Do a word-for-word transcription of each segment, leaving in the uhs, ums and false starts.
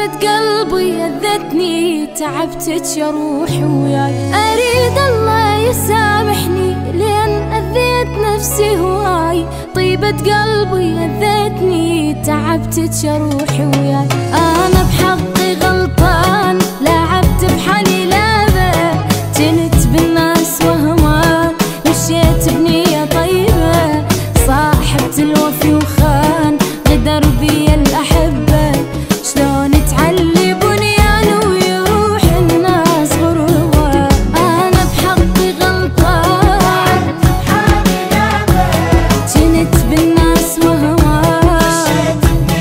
طيبة قلبي أذتني تعبتك يا روحي وياي. أريد الله يسامحني لأن أذيت نفسي هواي. طيبة قلبي أذتني تعبتك يا روحي وياي. أنا بحقي غلطان لعبت بحالي لعبة، جنت بالناس وهمان مشيت بنية طيبة. صاحبت الوفي وخان غدر بي الأحبة، شلون تعلي بنيان ويروح الناس غربة. أنا بحقي غلطان جنت بالناس وهمان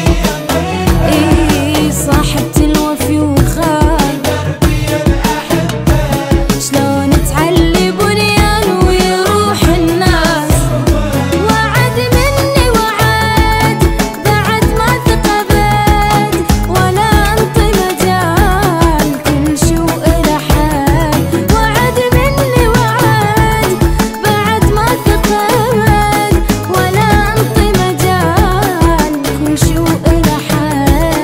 إي صاحبت الوفي وخان شلون تعلي بنيان ويروح الناس. وعد مني وعد بعد ما ثقبت ولا انطي مجال كل شي وإله حال. وعد مني وعد بعد ما ثقبت ولا انطي مجال كل شي وإله حال.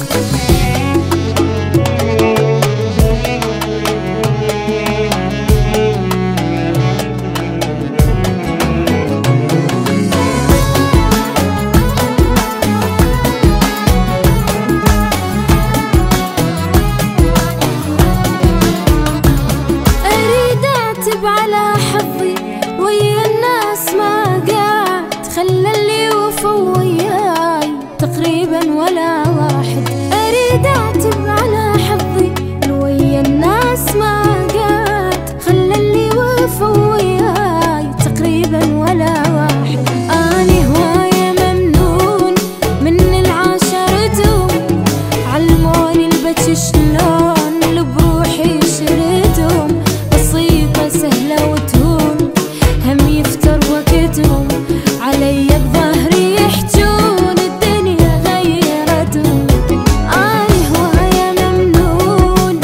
أريد أعتب على حظي ويا الناس ما قعد، خلى اللي وفى وياي تقريبا ولا واحد. أريد أعتب على حظي ويا الناس ما قعد، خلى اللي وفى وياي تقريبا ولا واحد. أني هواية ممنون من العاشرتهم، علموني البكي شلون اللي بروحي شريتهم. بسيطة سهلة وتهون هم يفتر وقتهم، علي بظهري يحجون الدنيا غيرتهم. أني هواية ممنون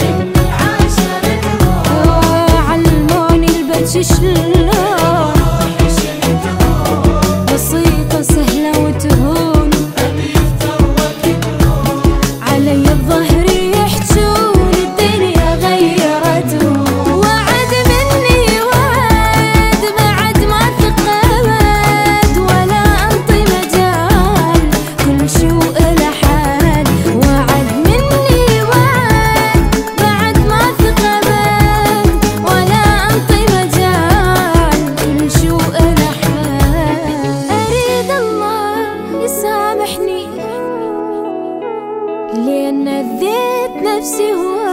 علموني البكي شلون، بسيطة سهلة وتهون علي بظهري يحجون الدنيا غيرتهم. وعد مني وعد بعد ما ثقبت ولا انطي مجال كل شي وإله حال. وعد مني وعد بعد ما ثقبت ولا انطي مجال كل شي وإله حال. أريد الله يسامحني لأن أذيت نفسي هواي.